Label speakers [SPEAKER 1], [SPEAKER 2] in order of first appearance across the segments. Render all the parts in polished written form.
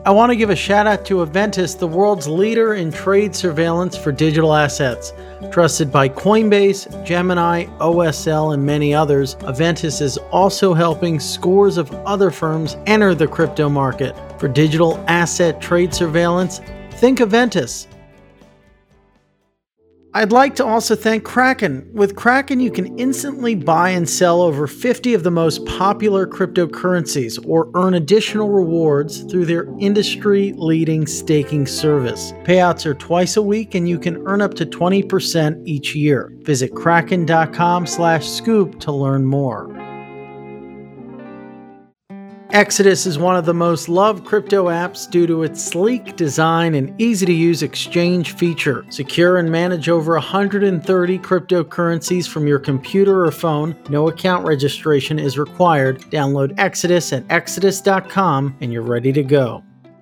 [SPEAKER 1] I want to give a shout out to Aventis, the world's leader in trade surveillance for digital assets. Trusted by Coinbase, Gemini, OSL, and many others, Aventis is also helping scores of other firms enter the crypto market. For digital asset trade surveillance, think Aventis. I'd like to also thank Kraken. With Kraken, you can instantly buy and sell over 50 of the most popular cryptocurrencies or earn additional rewards through their industry-leading staking service. Payouts are twice a week and you can earn up to 20% each year. Visit kraken.com/scoop to learn more. Exodus is one of the most loved crypto apps due to its sleek design and easy-to-use exchange feature. Secure and manage over 130 cryptocurrencies from your computer or phone. No account registration is required. Download Exodus at exodus.com and you're ready to go.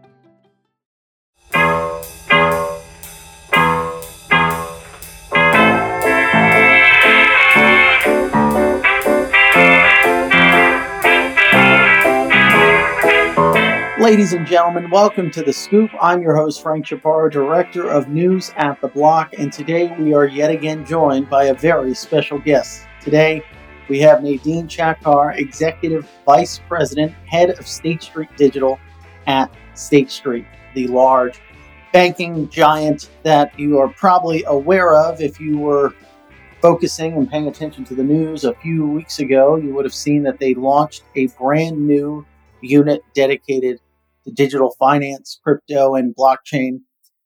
[SPEAKER 1] Ladies and gentlemen, welcome to The Scoop. I'm your host, Frank Chaparro, Director of News at The Block, and today we are yet again joined by a very special guest. Today, we have Nadine Chakkar, Executive Vice President, Head of State Street Digital at State Street, the large banking giant that you are probably aware of. If you were focusing and paying attention to the news a few weeks ago, you would have seen that they launched a brand new unit dedicated to digital finance, crypto, and blockchain.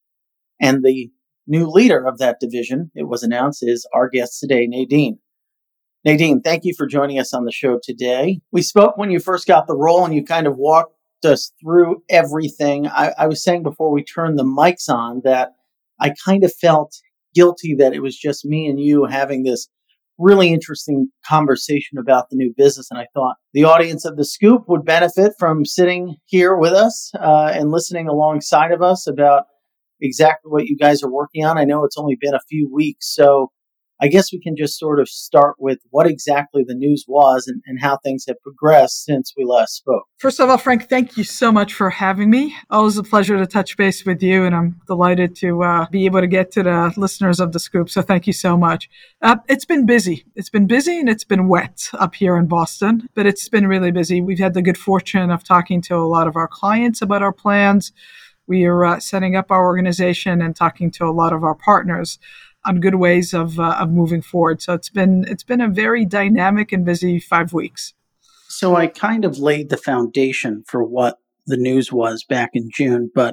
[SPEAKER 1] And the new leader of that division, it was announced, is our guest today, Nadine. Nadine, thank you for joining us on the show today. We spoke when you first got the role and you kind of walked us through everything. I was saying before we turned the mics on that I kind of felt guilty that it was just me and you having this really interesting conversation about the new business. And I thought the audience of The Scoop would benefit from sitting here with us and listening alongside of us about exactly what you guys are working on. I know it's only been a few weeks, so I guess we can just sort of start with what exactly the news was and how things have progressed since we last spoke.
[SPEAKER 2] First of all, Frank, thank you so much for having me. Always a pleasure to touch base with you, and I'm delighted to be able to get to the listeners of The Scoop, so thank you so much. It's been busy. It's been busy and it's been wet up here in Boston, but it's been really busy. We've had the good fortune of talking to a lot of our clients about our plans. We are setting up our organization and talking to a lot of our partners on good ways of moving forward. So it's been a very dynamic and busy 5 weeks.
[SPEAKER 1] So I kind of laid the foundation for what the news was back in June, but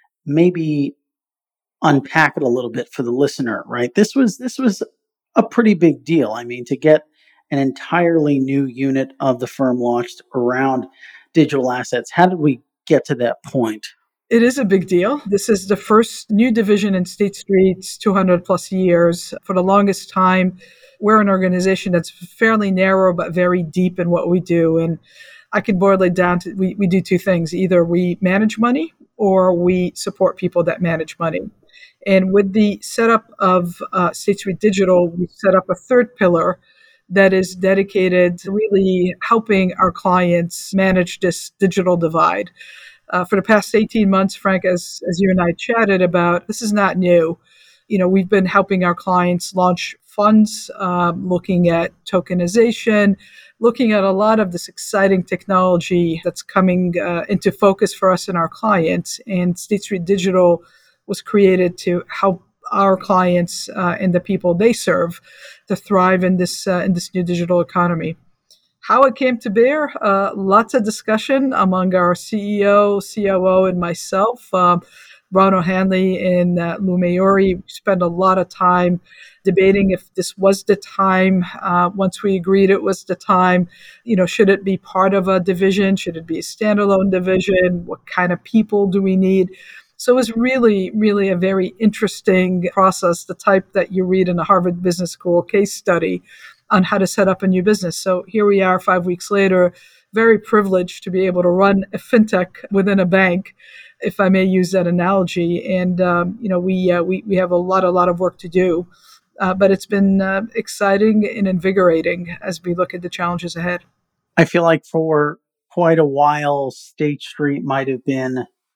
[SPEAKER 1] maybe unpack it a little bit for the listener, right? This was a pretty big deal. I mean, to get an entirely new unit of the firm launched around digital assets. How did we get to that point?
[SPEAKER 2] It is a big deal. This is the first new division in State Street's 200 plus years. For the longest time, we're an organization that's fairly narrow but very deep in what we do. And I can boil it down to we do two things. Either we manage money or we support people that manage money. And with the setup of State Street Digital, we set up a third pillar that is dedicated to really helping our clients manage this digital divide. For the past 18 months, Frank, as you and I chatted about, this is not new. We've been helping our clients launch funds, looking at tokenization, looking at a lot of this exciting technology that's coming into focus for us and our clients. And State Street Digital was created to help our clients and the people they serve to thrive in this new digital economy. How it came to bear, lots of discussion among our CEO, COO, and myself. Ron O'Hanley and Lou Maori. We spent a lot of time debating if this was the time. Once we agreed it was the time, should it be part of a division? Should it be a standalone division? What kind of people do we need? So it was really, really a very interesting process, the type that you read in a Harvard Business School case study on how to set up a new business. So here we are 5 weeks later, very privileged to be able to run a fintech within a bank, if I may use that analogy. And, we have a lot of work to do, but it's been exciting and invigorating as we look at the challenges ahead.
[SPEAKER 1] I feel like for quite a while, State Street might have been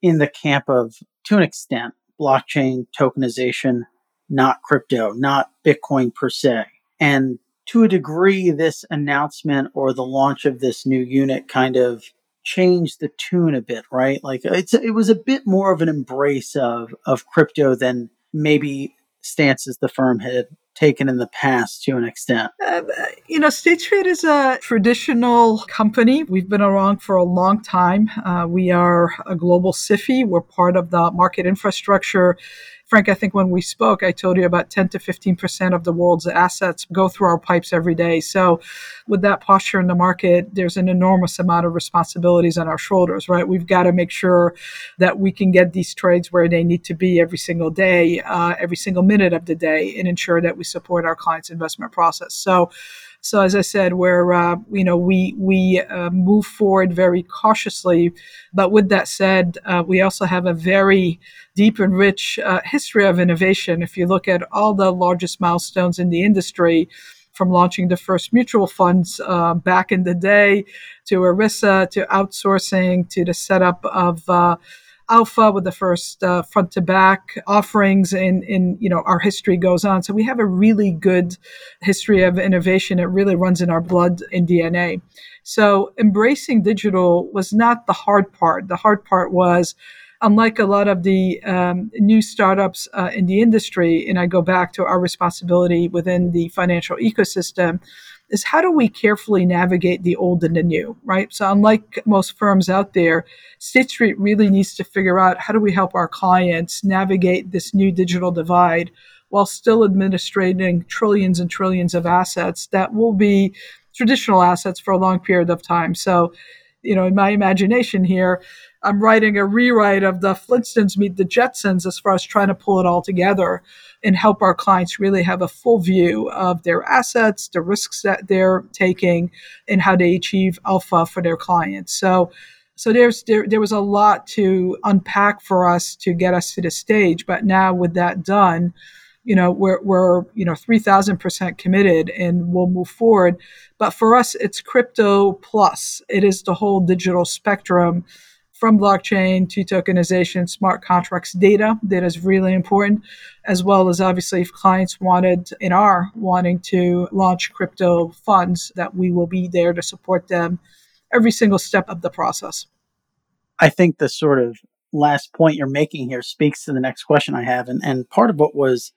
[SPEAKER 1] in the camp of, to an extent, blockchain tokenization, not crypto, not Bitcoin per se. And to a degree, this announcement or the launch of this new unit kind of changed the tune a bit, right? Like it was a bit more of an embrace of crypto than maybe stances the firm had taken in the past to an extent.
[SPEAKER 2] State Street is a traditional company. We've been around for a long time. We are a global SIFI. We're part of the market infrastructure. Frank, I think when we spoke, I told you about 10 to 15% of the world's assets go through our pipes every day. So with that posture in the market, there's an enormous amount of responsibilities on our shoulders, right? We've got to make sure that we can get these trades where they need to be every single day, every single minute of the day, and ensure that we support our clients' investment process. So as I said, we move forward very cautiously. But with that said, we also have a very deep and rich history of innovation. If you look at all the largest milestones in the industry, from launching the first mutual funds back in the day, to ERISA, to outsourcing, to the setup of Alpha with the first front to back offerings, in our history goes on. So we have a really good history of innovation. It really runs in our blood and DNA. So embracing digital was not the hard part. The hard part was, unlike a lot of the new startups in the industry, and I go back to our responsibility within the financial ecosystem, is how do we carefully navigate the old and the new, right? So unlike most firms out there, State Street really needs to figure out how do we help our clients navigate this new digital divide while still administrating trillions and trillions of assets that will be traditional assets for a long period of time. So, in my imagination here, I'm writing a rewrite of the Flintstones meet the Jetsons as far as trying to pull it all together and help our clients really have a full view of their assets, the risks that they're taking, and how they achieve alpha for their clients. So there was a lot to unpack for us to get us to the stage. But now with that done, we're 3,000% committed, and we'll move forward. But for us, it's crypto plus. It is the whole digital spectrum, from blockchain to tokenization, smart contracts, data. Data is really important, as well as obviously if clients wanting to launch crypto funds, that we will be there to support them every single step of the process.
[SPEAKER 1] I think the sort of last point you're making here speaks to the next question I have. And part of what was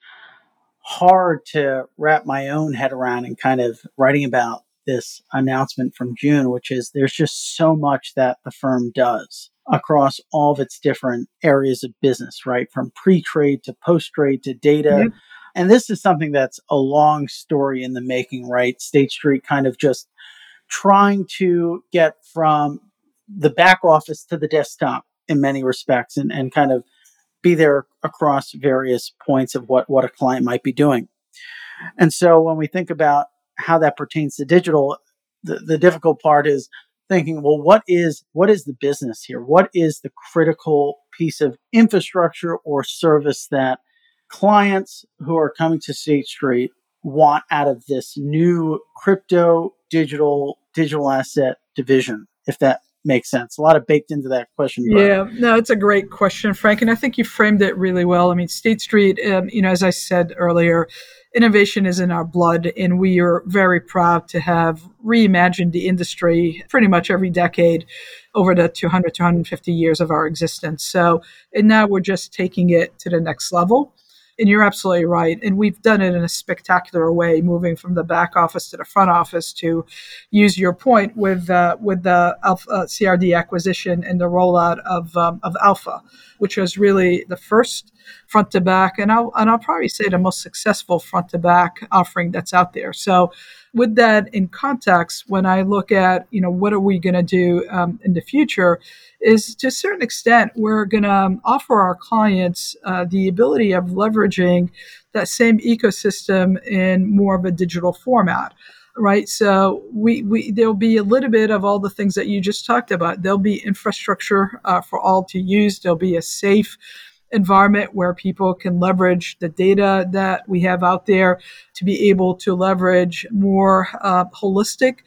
[SPEAKER 1] hard to wrap my own head around and kind of writing about this announcement from June, which is there's just so much that the firm does across all of its different areas of business, right? From pre-trade to post-trade to data. Yep. And this is something that's a long story in the making, right? State Street kind of just trying to get from the back office to the desktop in many respects, and kind of be there across various points of what a client might be doing. And so when we think about how that pertains to digital, the difficult part is thinking, well, what is the business here? What is the critical piece of infrastructure or service that clients who are coming to State Street want out of this new crypto digital asset division, if that makes sense? A lot of baked into that question.
[SPEAKER 2] Yeah, no, it's a great question, Frank. And I think you framed it really well. I mean, State Street, as I said earlier, innovation is in our blood, and we are very proud to have reimagined the industry pretty much every decade over the 250 years of our existence. So, and now we're just taking it to the next level. And you're absolutely right. And we've done it in a spectacular way, moving from the back office to the front office, to use your point with the CRD acquisition and the rollout of Alpha, which was really the first front to back, and I'll probably say the most successful front to back offering that's out there. So with that in context, when I look at, what are we going to do in the future, is to a certain extent, we're going to offer our clients the ability of leveraging that same ecosystem in more of a digital format. Right. So there'll be a little bit of all the things that you just talked about. There'll be infrastructure for all to use. There'll be a safe environment where people can leverage the data that we have out there to be able to leverage more holistic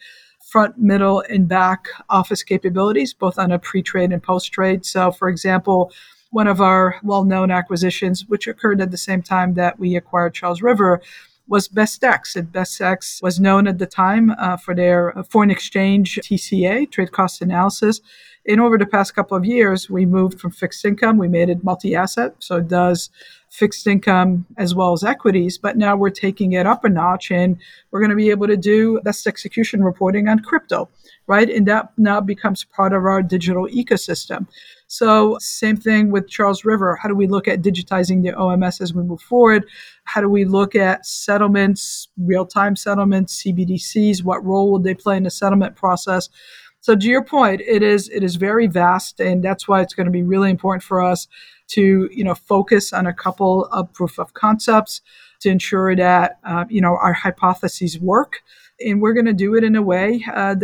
[SPEAKER 2] front, middle, and back office capabilities, both on a pre-trade and post-trade. So, for example, one of our well-known acquisitions, which occurred at the same time that we acquired Charles River, was BestX. And BestX was known at the time for their foreign exchange TCA, trade cost analysis. And over the past couple of years, we moved from fixed income. We made it multi-asset, so it does fixed income as well as equities. But now we're taking it up a notch, and we're going to be able to do best execution reporting on crypto, right? And that now becomes part of our digital ecosystem. So same thing with Charles River. How do we look at digitizing the OMS as we move forward? How do we look at settlements, real-time settlements, CBDCs? What role will they play in the settlement process? So to your point, it is very vast, and that's why it's going to be really important for us to focus on a couple of proof of concepts to ensure that our hypotheses work, and we're going to do it in a way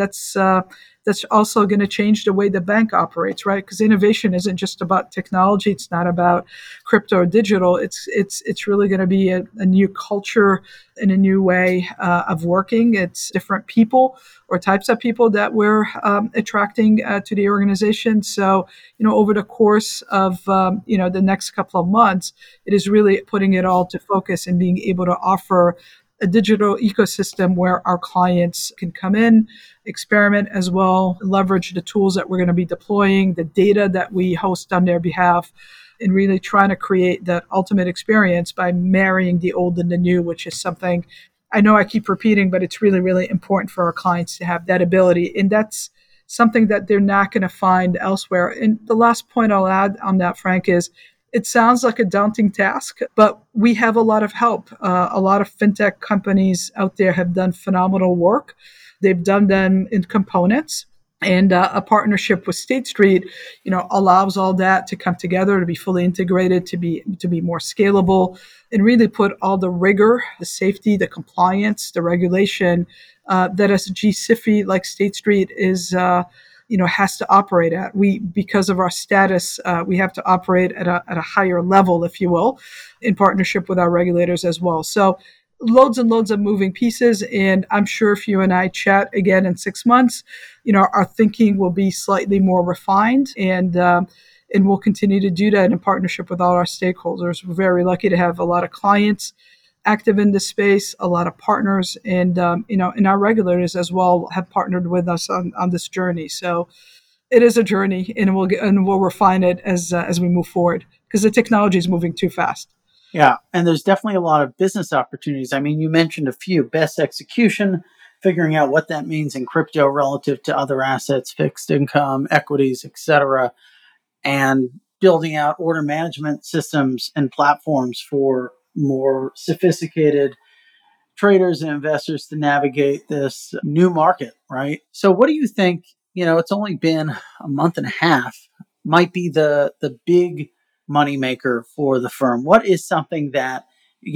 [SPEAKER 2] that's also going to change the way the bank operates, right? Because innovation isn't just about technology; it's not about crypto or digital. It's really going to be a new culture and a new way of working. It's different people or types of people that we're attracting to the organization. So, over the course of the next couple of months, it is really putting it all to focus and being able to offer a digital ecosystem where our clients can come in, experiment as well, leverage the tools that we're going to be deploying, the data that we host on their behalf, and really trying to create that ultimate experience by marrying the old and the new, which is something I know I keep repeating, but it's really, really important for our clients to have that ability. And that's something that they're not going to find elsewhere. And the last point I'll add on that, Frank, is it sounds like a daunting task, but we have a lot of help. A lot of fintech companies out there have done phenomenal work. They've done them in components. And a partnership with State Street, allows all that to come together, to be fully integrated, to be more scalable, and really put all the rigor, the safety, the compliance, the regulation that as a G-SIFI like State Street is, has to operate at. Because of our status, we have to operate at a higher level, if you will, in partnership with our regulators as well. So loads and loads of moving pieces. And I'm sure if you and I chat again in 6 months, our thinking will be slightly more refined, and we'll continue to do that in partnership with all our stakeholders. We're very lucky to have a lot of clients active in this space, a lot of partners, and and our regulators as well have partnered with us on this journey. So it is a journey, and we'll refine it as we move forward, because the technology is moving too fast.
[SPEAKER 1] Yeah, and there's definitely a lot of business opportunities. I mean, you mentioned a few: best execution, figuring out what that means in crypto relative to other assets, fixed income, equities, etc., and building out order management systems and platforms for more sophisticated traders and investors to navigate this new market, right? So what do you think, it's only been a month and a half, might be the big moneymaker for the firm? What is something that,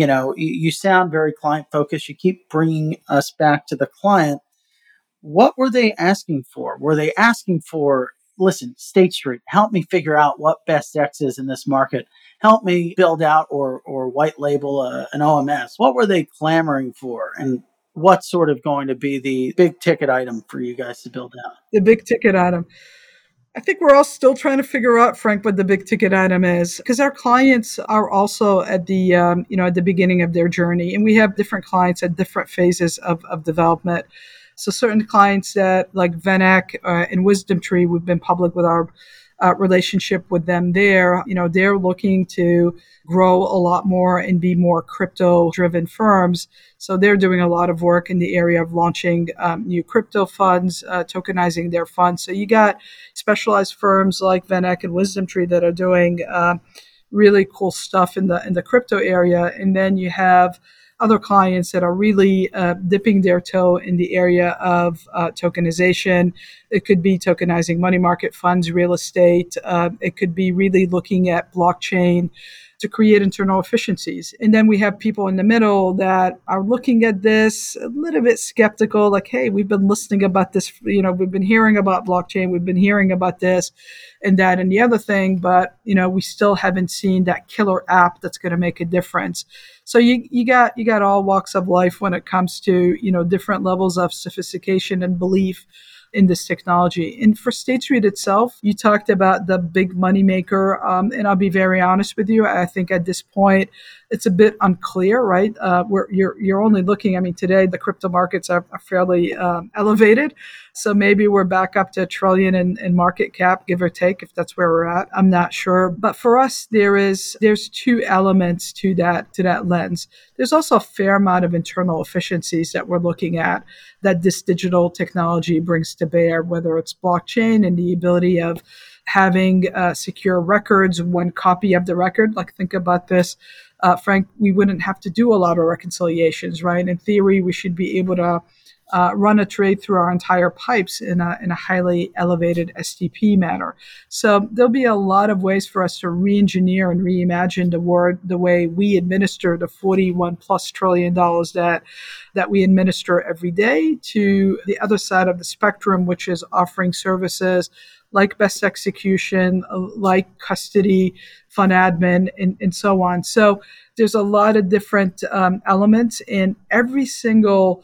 [SPEAKER 1] you sound very client focused. You keep bringing us back to the client. What were they asking for? Were they asking for, listen, State Street, help me figure out what BestX is in this market. Help me build out or white label an OMS. What were they clamoring for? And what's sort of going to be the big ticket item for you guys to build out?
[SPEAKER 2] The big ticket item. I think we're all still trying to figure out, Frank, what the big ticket item is, because our clients are also at the at the beginning of their journey, and we have different clients at different phases of development. So certain clients that like VanEck and WisdomTree, we've been public with our relationship with them there. They're looking to grow a lot more and be more crypto-driven firms. So they're doing a lot of work in the area of launching new crypto funds, tokenizing their funds. So you got specialized firms like VanEck and WisdomTree that are doing really cool stuff in the crypto area, and then you have other clients that are really dipping their toe in the area of tokenization. It could be tokenizing money market funds, real estate. It could be really looking at blockchain to create internal efficiencies. And then we have people in the middle that are looking at this a little bit skeptical, like, hey, we've been listening about this, we've been hearing about blockchain, we've been hearing about this and that and the other thing, but, we still haven't seen that killer app that's going to make a difference. So you got all walks of life when it comes to, different levels of sophistication and belief in this technology. And for State Street itself, you talked about the big moneymaker, and I'll be very honest with you. I think at this point, it's a bit unclear, right? You're only looking, today the crypto markets are fairly elevated. So maybe we're back up to $1 trillion in market cap, give or take, if that's where we're at. I'm not sure. But for us, there's two elements to that lens. There's also a fair amount of internal efficiencies that we're looking at that this digital technology brings to bear, whether it's blockchain and the ability of having secure records, one copy of the record. Like, think about this. Frank, we wouldn't have to do a lot of reconciliations, right? In theory, we should be able to run a trade through our entire pipes in a highly elevated STP manner. So there'll be a lot of ways for us to re-engineer and reimagine the way we administer the $41+ trillion that we administer every day, to the other side of the spectrum, which is offering services like best execution, like custody, fund admin, and so on. So there's a lot of different elements in every single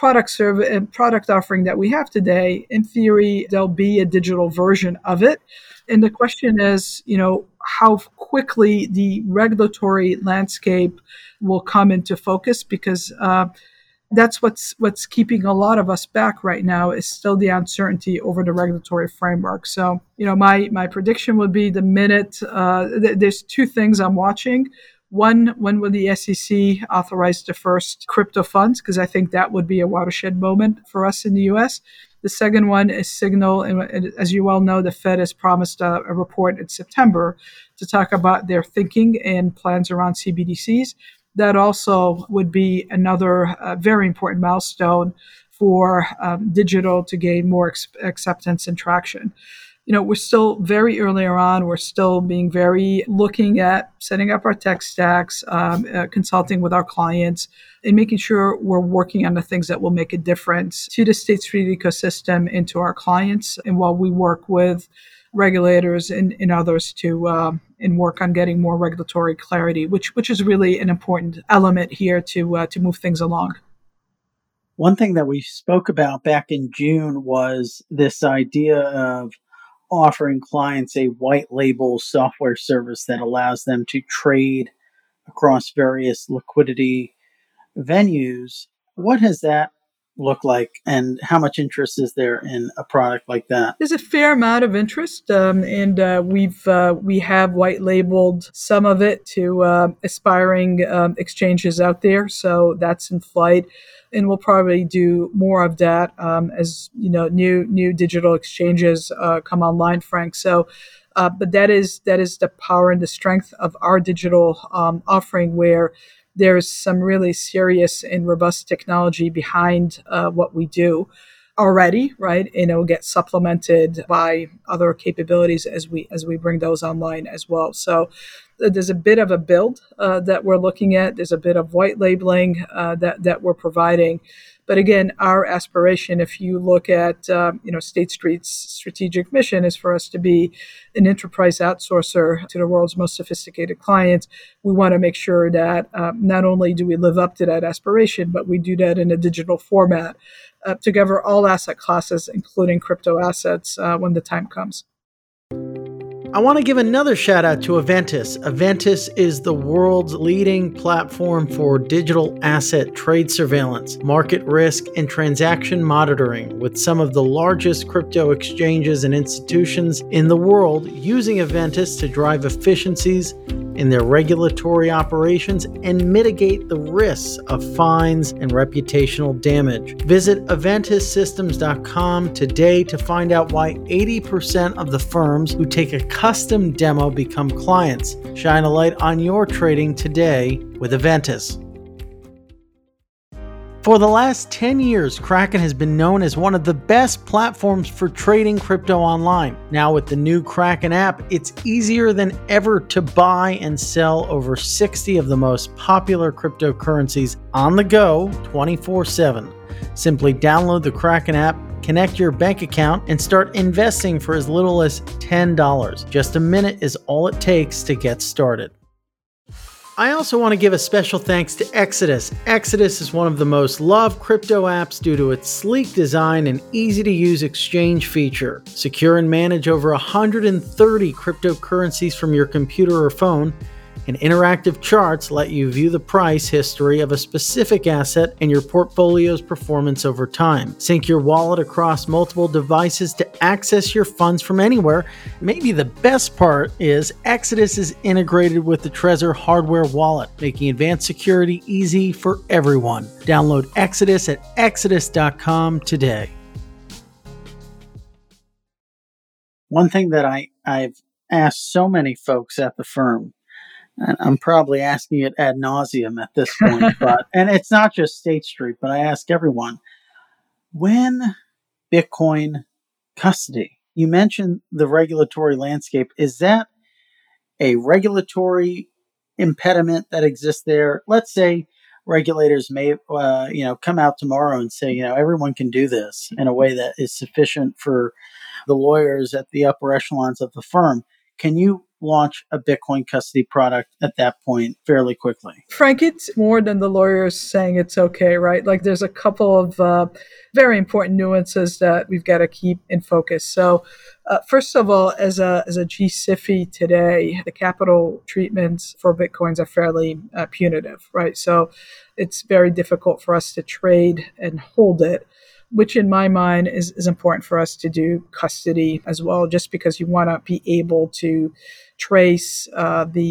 [SPEAKER 2] product offering that we have today. In theory, there'll be a digital version of it. And the question is, how quickly the regulatory landscape will come into focus, because that's what's keeping a lot of us back right now, is still the uncertainty over the regulatory framework. So, my prediction would be the minute there's two things I'm watching. One, when will the SEC authorize the first crypto funds? Because I think that would be a watershed moment for us in the U.S. The second one is Signal. And as you well know, the Fed has promised a report in September to talk about their thinking and plans around CBDCs. That also would be another very important milestone for digital to gain more acceptance and traction. We're still very early on. We're still being very looking at setting up our tech stacks, consulting with our clients, and making sure we're working on the things that will make a difference to the State Street ecosystem and to our clients. And while we work with regulators and others to and work on getting more regulatory clarity, which is really an important element here to move things along.
[SPEAKER 1] One thing that we spoke about back in June was this idea of offering clients a white label software service that allows them to trade across various liquidity venues. What has that look like, and how much interest is there in a product like that?
[SPEAKER 2] There's a fair amount of interest, and we have white labeled some of it to aspiring exchanges out there. So that's in flight. And we'll probably do more of that as new digital exchanges come online, Frank. So, but that is the power and the strength of our digital offering, where there's some really serious and robust technology behind what we do already, right? And it'll get supplemented by other capabilities as we bring those online as well. So there's a bit of a build that we're looking at. There's a bit of white labeling that we're providing. But again, our aspiration, if you look at State Street's strategic mission, is for us to be an enterprise outsourcer to the world's most sophisticated clients. We want to make sure that not only do we live up to that aspiration, but we do that in a digital format to cover all asset classes, including crypto assets, when the time comes.
[SPEAKER 1] I want to give another shout out to Aventis. Aventis is the world's leading platform for digital asset trade surveillance, market risk, and transaction monitoring, with some of the largest crypto exchanges and institutions in the world using Aventis to drive efficiencies in their regulatory operations and mitigate the risks of fines and reputational damage. Visit AventisSystems.com today to find out why 80% of the firms who take a custom demo become clients. Shine a light on your trading today with Aventis. For the last 10 years, Kraken has been known as one of the best platforms for trading crypto online. Now with the new Kraken app, it's easier than ever to buy and sell over 60 of the most popular cryptocurrencies on the go 24/7. Simply download the Kraken app, connect your bank account, and start investing for as little as $10. Just a minute is all it takes to get started. I also want to give a special thanks to Exodus. Exodus is one of the most loved crypto apps due to its sleek design and easy-to-use exchange feature. Secure and manage over 130 cryptocurrencies from your computer or phone, and interactive charts let you view the price history of a specific asset and your portfolio's performance over time. Sync your wallet across multiple devices to access your funds from anywhere. Maybe the best part is Exodus is integrated with the Trezor hardware wallet, making advanced security easy for everyone. Download Exodus at exodus.com today. One thing that I've asked so many folks at the firm, and I'm probably asking it ad nauseum at this point, and it's not just State Street, but I ask everyone, when Bitcoin custody, you mentioned the regulatory landscape, is that a regulatory impediment that exists there? Let's say regulators may, come out tomorrow and say, everyone can do this in a way that is sufficient for the lawyers at the upper echelons of the firm. Can you launch a Bitcoin custody product at that point fairly quickly?
[SPEAKER 2] Frank, it's more than the lawyers saying it's okay, right? Like there's a couple of very important nuances that we've got to keep in focus. So first of all, as a G-SIFI today, the capital treatments for Bitcoins are fairly punitive, right? So it's very difficult for us to trade and hold it, which in my mind is important for us to do custody as well, just because you want to be able to trace do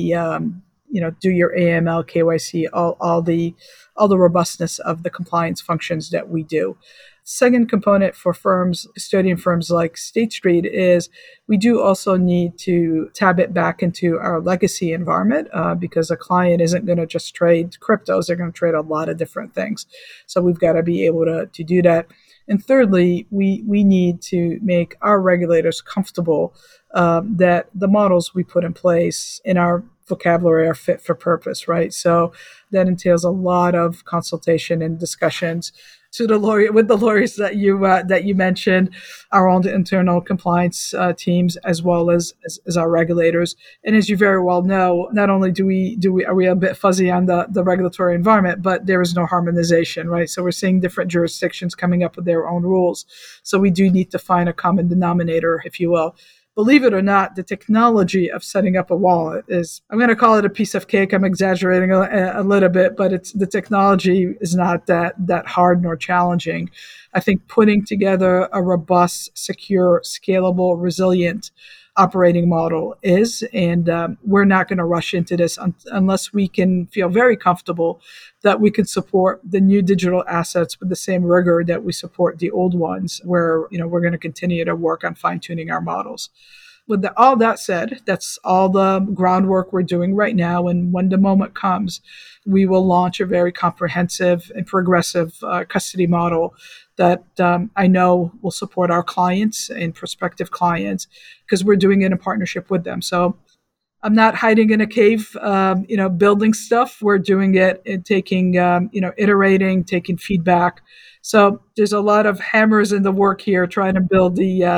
[SPEAKER 2] your AML, KYC, all the robustness of the compliance functions that we do. Second component for firms, custodian firms like State Street, is we do also need to tab it back into our legacy environment because a client isn't going to just trade cryptos. They're going to trade a lot of different things. So we've got to be able to do that. And thirdly, we need to make our regulators comfortable that the models we put in place in our vocabulary are fit for purpose, right? So that entails a lot of consultation and discussions with the lawyers that you mentioned, our own internal compliance teams, as well as our regulators. And as you very well know, not only are we a bit fuzzy on the regulatory environment, but there is no harmonization, right? So we're seeing different jurisdictions coming up with their own rules. So we do need to find a common denominator, if you will. Believe it or not, the technology of setting up a wallet is, I'm going to call it a piece of cake. I'm exaggerating a little bit, but the technology is not that hard nor challenging. I think putting together a robust, secure, scalable, resilient operating model is, and we're not going to rush into this unless we can feel very comfortable that we can support the new digital assets with the same rigor that we support the old ones, where we're going to continue to work on fine-tuning our models. With all that said, that's all the groundwork we're doing right now, and when the moment comes, we will launch a very comprehensive and progressive custody model that I know will support our clients and prospective clients, because we're doing it in partnership with them. So I'm not hiding in a cave, building stuff. We're doing it and taking, iterating, taking feedback. So there's a lot of hammers in the work here, trying to build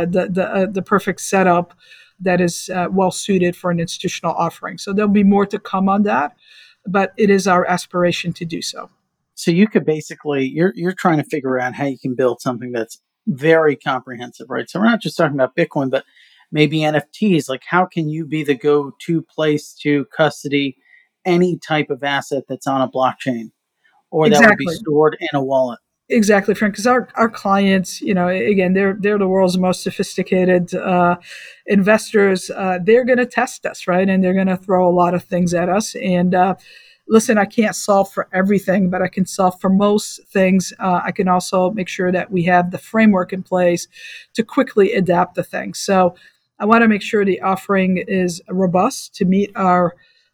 [SPEAKER 2] the perfect setup that is well suited for an institutional offering. So there'll be more to come on that, but it is our aspiration to do so.
[SPEAKER 1] So you could basically, you're trying to figure out how you can build something that's very comprehensive, right? So we're not just talking about Bitcoin, but maybe NFTs. Like, how can you be the go-to place to custody any type of asset that's on a blockchain or that would be stored in a wallet?
[SPEAKER 2] Exactly, Frank, because our clients, again, they're the world's most sophisticated investors. They're going to test us, right? And they're going to throw a lot of things at us. And listen, I can't solve for everything, but I can solve for most things. I can also make sure that we have the framework in place to quickly adapt to things. So I want to make sure the offering is robust to meet our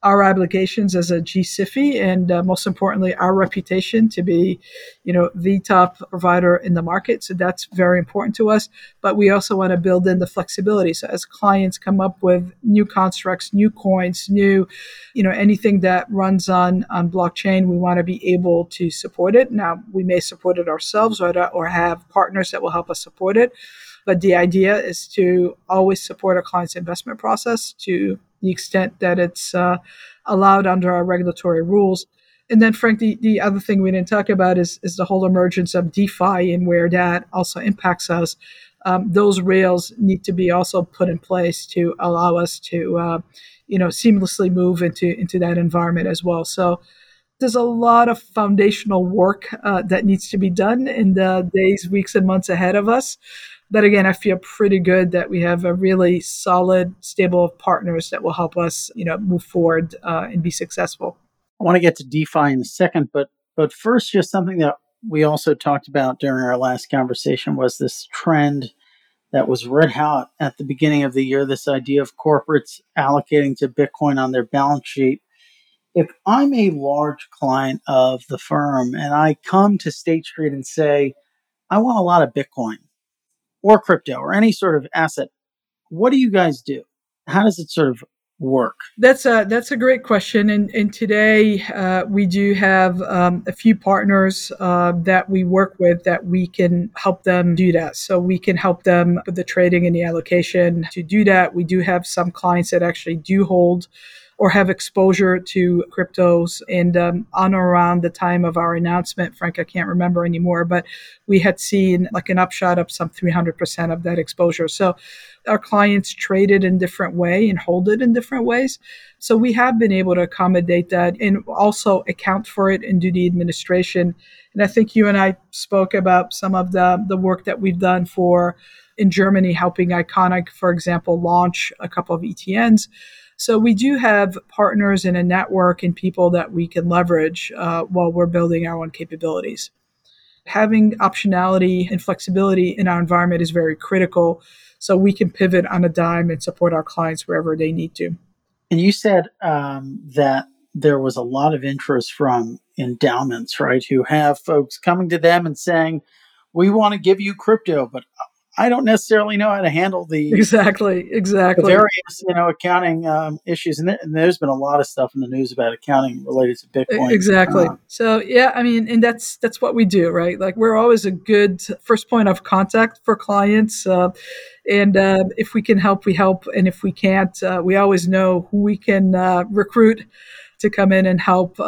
[SPEAKER 2] our obligations as a GSIFI and most importantly, our reputation to be, the top provider in the market. So that's very important to us. But we also want to build in the flexibility. So as clients come up with new constructs, new coins, new, anything that runs on blockchain, we want to be able to support it. Now, we may support it ourselves or have partners that will help us support it. But the idea is to always support a client's investment process to the extent that it's allowed under our regulatory rules. And then, Frank, the other thing we didn't talk about is the whole emergence of DeFi and where that also impacts us. Those rails need to be also put in place to allow us to, seamlessly move into that environment as well. So there's a lot of foundational work that needs to be done in the days, weeks, and months ahead of us. But again, I feel pretty good that we have a really solid stable of partners that will help us, move forward and be successful.
[SPEAKER 1] I want to get to DeFi in a second, but first, just something that we also talked about during our last conversation was this trend that was red hot at the beginning of the year, this idea of corporates allocating to Bitcoin on their balance sheet. If I'm a large client of the firm and I come to State Street and say, I want a lot of Bitcoin or crypto or any sort of asset, what do you guys do? How does it sort of work?
[SPEAKER 2] That's a great question. And today we do have a few partners that we work with that we can help them do that. So we can help them with the trading and the allocation to do that. We do have some clients that actually do hold or have exposure to cryptos. And on or around the time of our announcement, Frank, I can't remember anymore, but we had seen like an upshot of some 300% of that exposure. So our clients trade it in different way and hold it in different ways. So we have been able to accommodate that and also account for it and do the administration. And I think you and I spoke about some of the work that we've done in Germany, helping Iconic, for example, launch a couple of ETNs. So we do have partners in a network and people that we can leverage while we're building our own capabilities. Having optionality and flexibility in our environment is very critical, so we can pivot on a dime and support our clients wherever they need to.
[SPEAKER 1] And you said that there was a lot of interest from endowments, right, who have folks coming to them and saying, we want to give you crypto, but I don't necessarily know how to handle the
[SPEAKER 2] exactly
[SPEAKER 1] the various accounting issues, and there's been a lot of stuff in the news about accounting related to Bitcoin.
[SPEAKER 2] Exactly. So yeah, I mean, and that's what we do, right? Like we're always a good first point of contact for clients, and if we can help, we help, and if we can't, we always know who we can recruit to come in and help.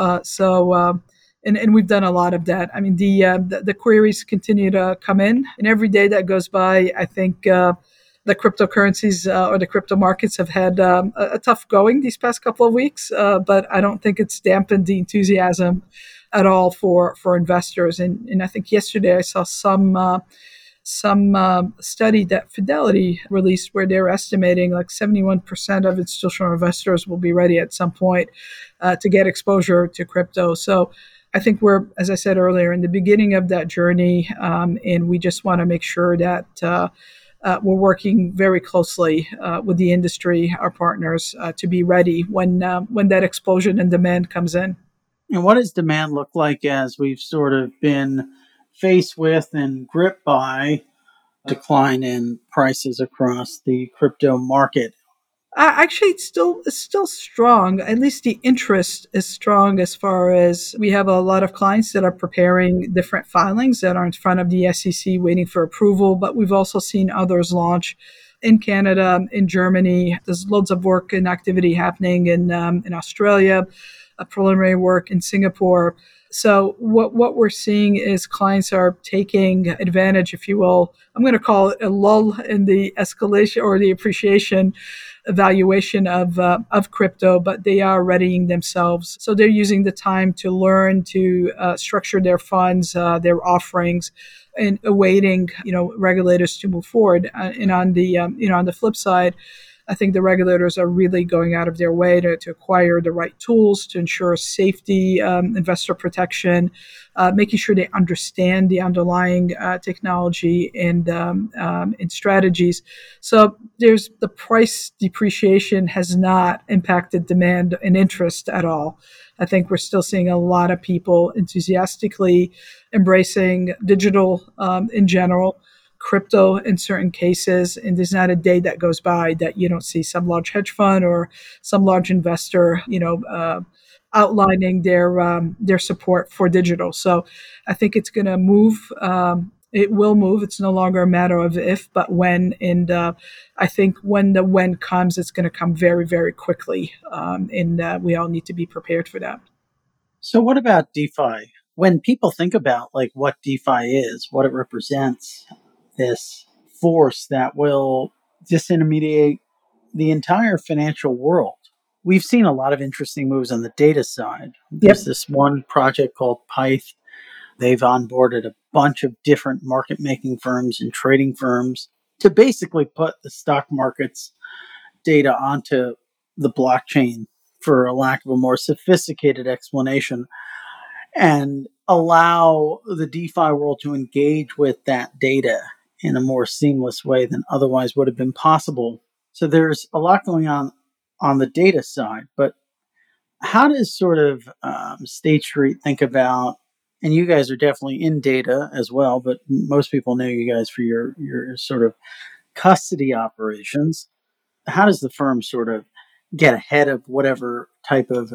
[SPEAKER 2] And we've done a lot of that. I mean, the queries continue to come in, and every day that goes by, I think the cryptocurrencies or the crypto markets have had a tough going these past couple of weeks, but I don't think it's dampened the enthusiasm at all for investors. And I think yesterday I saw some study that Fidelity released where they're estimating like 71% of institutional investors will be ready at some point to get exposure to crypto. So I think we're, as I said earlier, in the beginning of that journey, and we just want to make sure that we're working very closely with the industry, our partners, to be ready when that explosion in demand comes in.
[SPEAKER 1] And what does demand look like as we've sort of been faced with and gripped by decline in prices across the crypto market?
[SPEAKER 2] Actually, it's still strong. At least the interest is strong as far as we have a lot of clients that are preparing different filings that are in front of the SEC waiting for approval. But we've also seen others launch in Canada, in Germany. There's loads of work and activity happening in Australia, preliminary work in Singapore. So what we're seeing is clients are taking advantage, if you will. I'm going to call it a lull in the escalation or the appreciation evaluation of crypto, but they are readying themselves. So they're using the time to learn to structure their funds, their offerings, and awaiting regulators to move forward. And on the on the flip side, I think the regulators are really going out of their way to acquire the right tools to ensure safety, investor protection, making sure they understand the underlying technology and strategies. So there's the price depreciation has not impacted demand and interest at all. I think we're still seeing a lot of people enthusiastically embracing digital in general, crypto in certain cases, and there's not a day that goes by that you don't see some large hedge fund or some large investor, outlining their support for digital. So I think it's going to move. It will move. It's no longer a matter of if, but when. And I think when the when comes, it's going to come very, very quickly. And we all need to be prepared for that.
[SPEAKER 1] So what about DeFi? When people think about like what DeFi is, what it represents, this force that will disintermediate the entire financial world. We've seen a lot of interesting moves on the data side. There's this one project called Pyth. They've onboarded a bunch of different market making firms and trading firms to basically put the stock market's data onto the blockchain, for a lack of a more sophisticated explanation, and allow the DeFi world to engage with that data in a more seamless way than otherwise would have been possible. So there's a lot going on the data side, but how does sort of State Street think about, and you guys are definitely in data as well, but most people know you guys for your sort of custody operations. How does the firm sort of get ahead of whatever type of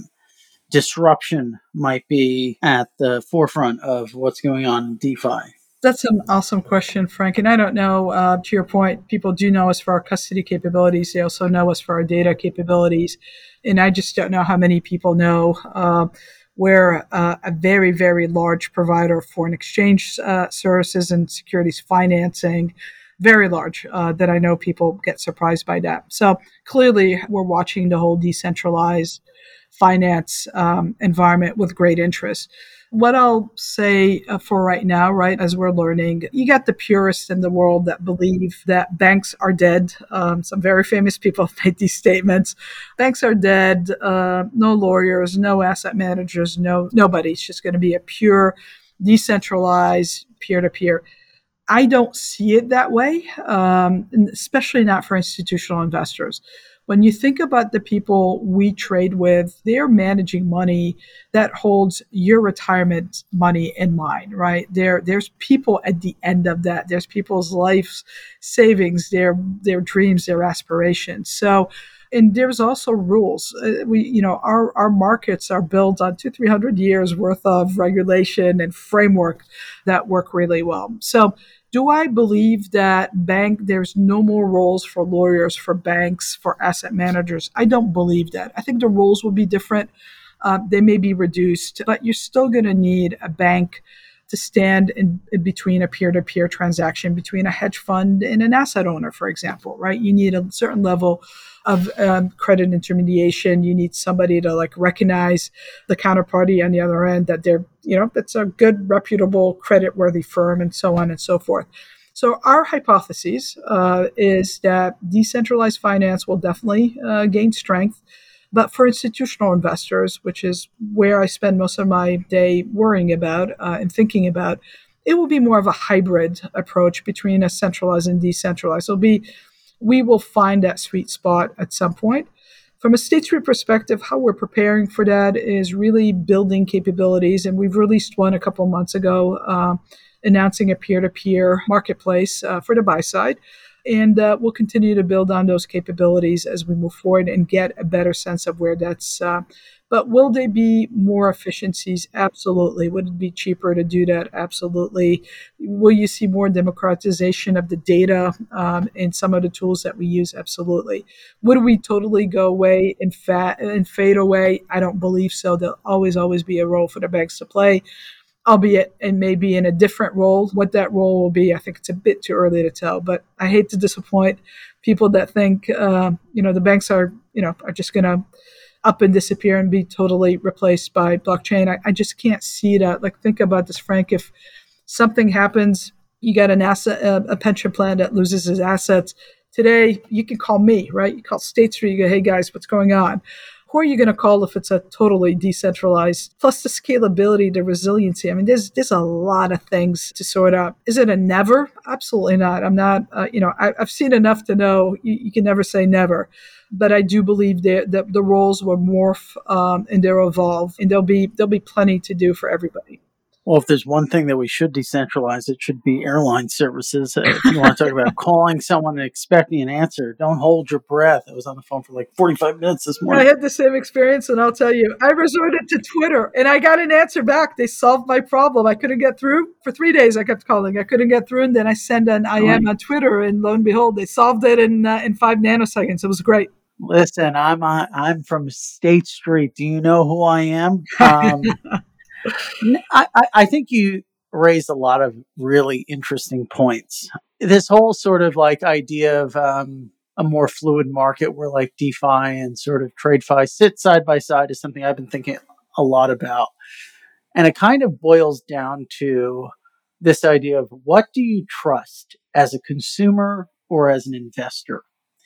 [SPEAKER 1] disruption might be at the forefront of what's going on in DeFi?
[SPEAKER 2] That's an awesome question, Frank. And I don't know, to your point, people do know us for our custody capabilities. They also know us for our data capabilities. And I just don't know how many people know we're a very, very large provider of foreign exchange services and securities financing. Very large, that I know people get surprised by that. So clearly, we're watching the whole decentralized finance environment with great interest. What I'll say for right now, right, as we're learning, you got the purists in the world that believe that banks are dead. Some very famous people have made these statements. Banks are dead, no lawyers, no asset managers, nobody. It's just going to be a pure, decentralized, peer-to-peer. I don't see it that way, especially not for institutional investors. When you think about the people we trade with, they're managing money that holds your retirement money in mind, right? There's people at the end of that. There's people's life savings, their dreams, their aspirations. So, and there's also rules. Our markets are built on 200-300 years worth of regulation and framework that work really well. So, do I believe that there's no more roles for lawyers, for banks, for asset managers? I don't believe that. I think the roles will be different. They may be reduced, but you're still going to need a bank to stand in between a peer-to-peer transaction between a hedge fund and an asset owner, for example, right? You need a certain level of credit intermediation. You need somebody to recognize the counterparty on the other end, that they're, that's a good, reputable, credit-worthy firm, and so on and so forth. So our hypothesis is that decentralized finance will definitely gain strength. But for institutional investors, which is where I spend most of my day worrying about and thinking about, it will be more of a hybrid approach between a centralized and decentralized. We will find that sweet spot at some point. From a State Street perspective, how we're preparing for that is really building capabilities. And we've released one a couple of months ago, announcing a peer-to-peer marketplace for the buy side. And we'll continue to build on those capabilities as we move forward and get a better sense of where that's. But will there be more efficiencies? Absolutely. Would it be cheaper to do that? Absolutely. Will you see more democratization of the data and some of the tools that we use? Absolutely. Would we totally go away and fade away? I don't believe so. There'll always be a role for the banks to play, albeit and maybe in a different role. What that role will be, I think it's a bit too early to tell. But I hate to disappoint people that think, the banks are just going to up and disappear and be totally replaced by blockchain. I just can't see that. Think about this, Frank. If something happens, you got a pension plan that loses its assets. today you can call me, right? You call State Street, you go, hey guys, what's going on? Who are you going to call if it's a totally decentralized? Plus the scalability, the resiliency. I mean, there's a lot of things to sort out. Is it a never? Absolutely not. I'm not. I've seen enough to know you can never say never. But I do believe that the roles will morph and they'll evolve, and there'll be plenty to do for everybody.
[SPEAKER 1] Well, if there's one thing that we should decentralize, it should be airline services. If you want to talk about calling someone and expecting an answer, don't hold your breath. I was on the phone for like 45 minutes this morning.
[SPEAKER 2] I had the same experience, and I'll tell you, I resorted to Twitter, and I got an answer back. They solved my problem. I couldn't get through. For 3 days, I kept calling. I couldn't get through, and then I sent an IM on Twitter, and lo and behold, they solved it in 5 nanoseconds. It was great.
[SPEAKER 1] Listen, I'm from State Street. Do you know who I am? I think you raised a lot of really interesting points. This whole sort of like idea of a more fluid market where like DeFi and sort of TradeFi sit side by side is something I've been thinking a lot about. And it kind of boils down to this idea of what do you trust as a consumer or as an investor?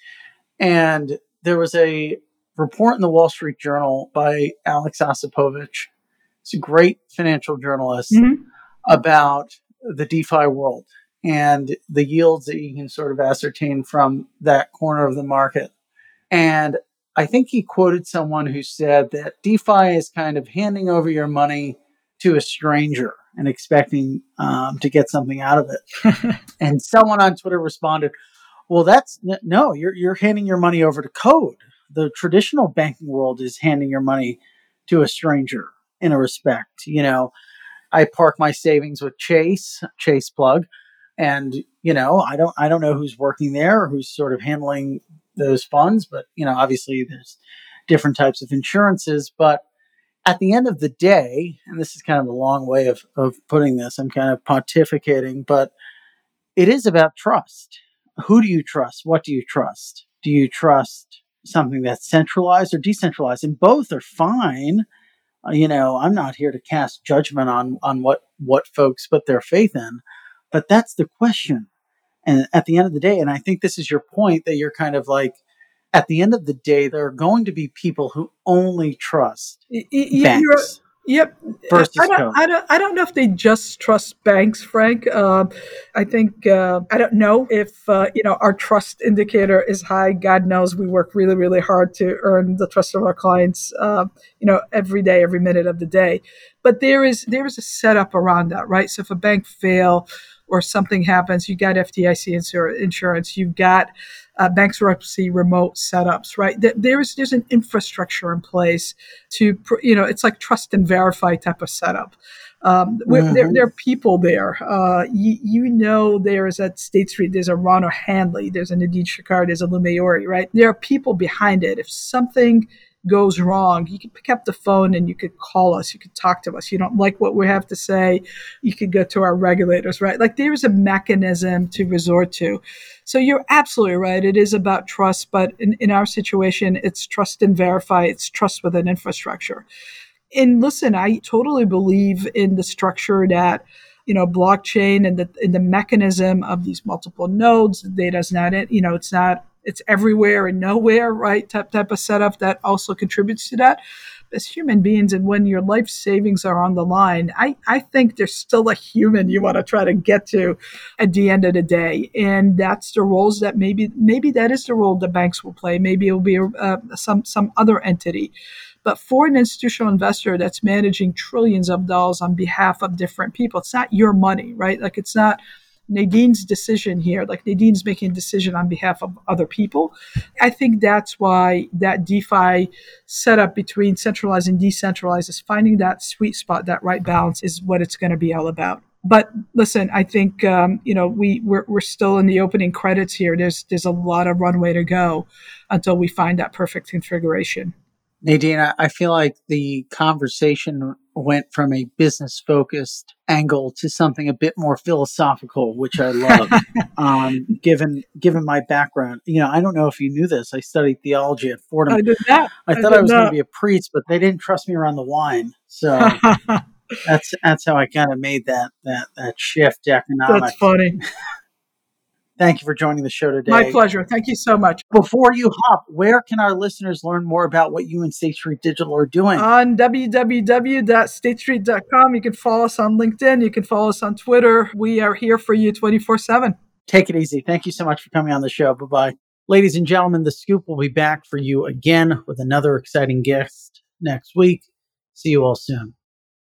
[SPEAKER 1] And there was a report in the Wall Street Journal by Alex Osipovich. He's a great financial journalist about the DeFi world and the yields that you can sort of ascertain from that corner of the market. And I think he quoted someone who said that DeFi is kind of handing over your money to a stranger and expecting to get something out of it. And someone on Twitter responded, well, you're handing your money over to code. The traditional banking world is handing your money to a stranger. In a respect, I park my savings with Chase plug, and I don't know who's working there or who's sort of handling those funds, but obviously there's different types of insurances. But at the end of the day, and this is kind of a long way of putting this, I'm kind of pontificating, but it is about trust. Who do you trust? What do you trust? Do you trust something that's centralized or decentralized? And both are fine. I'm not here to cast judgment on what folks put their faith in, but that's the question. And at the end of the day, and I think this is your point that you're kind of like, at the end of the day, there are going to be people who only trust banks.
[SPEAKER 2] Yep.
[SPEAKER 1] Versus code.
[SPEAKER 2] I don't know if they just trust banks, Frank. I think I don't know if our trust indicator is high. God knows we work really, really hard to earn the trust of our clients. Every day, every minute of the day. But there is a setup around that, right? So if a bank fail or something happens, you got FDIC insurance, you've got bankruptcy remote setups, right? There's an infrastructure in place to, it's like trust and verify type of setup. There are people there. There is at State Street, there's a Ron O'Handley, there's a Nadine Chicard, there's a Lou Maori, right? There are people behind it. If something goes wrong, you can pick up the phone and you could call us, you could talk to us. You don't like what we have to say, you could go to our regulators, right? Like there's a mechanism to resort to. So you're absolutely right. It is about trust, but in our situation, it's trust and verify, it's trust with an infrastructure. And listen, I totally believe in the structure that blockchain and the mechanism of these multiple nodes. The data's not it's everywhere and nowhere, right? Type of setup that also contributes to that. As human beings, and when your life savings are on the line, I think there's still a human you want to try to get to at the end of the day. And that's the roles that maybe that is the role the banks will play. Maybe it will be some other entity. But for an institutional investor that's managing trillions of dollars on behalf of different people, it's not your money, right? Like it's not Nadine's decision here. Like Nadine's making a decision on behalf of other people. I think that's why that DeFi setup between centralized and decentralized is finding that sweet spot, that right balance is what it's going to be all about. But listen, I think we're still in the opening credits here. There's a lot of runway to go until we find that perfect configuration.
[SPEAKER 1] Nadine, I feel like the conversation went from a business-focused angle to something a bit more philosophical, which I love, given my background. I don't know if you knew this. I studied theology at Fordham.
[SPEAKER 2] I did not.
[SPEAKER 1] I thought I was going to be a priest, but they didn't trust me around the wine. So that's how I kind of made that shift to economics.
[SPEAKER 2] That's funny.
[SPEAKER 1] Thank you for joining the show today.
[SPEAKER 2] My pleasure. Thank you so much.
[SPEAKER 1] Before you hop, where can our listeners learn more about what you and State Street Digital are doing?
[SPEAKER 2] On www.statestreet.com. You can follow us on LinkedIn. You can follow us on Twitter. We are here for you 24/7.
[SPEAKER 1] Take it easy. Thank you so much for coming on the show. Bye-bye. Ladies and gentlemen, The Scoop will be back for you again with another exciting guest next week. See you all soon.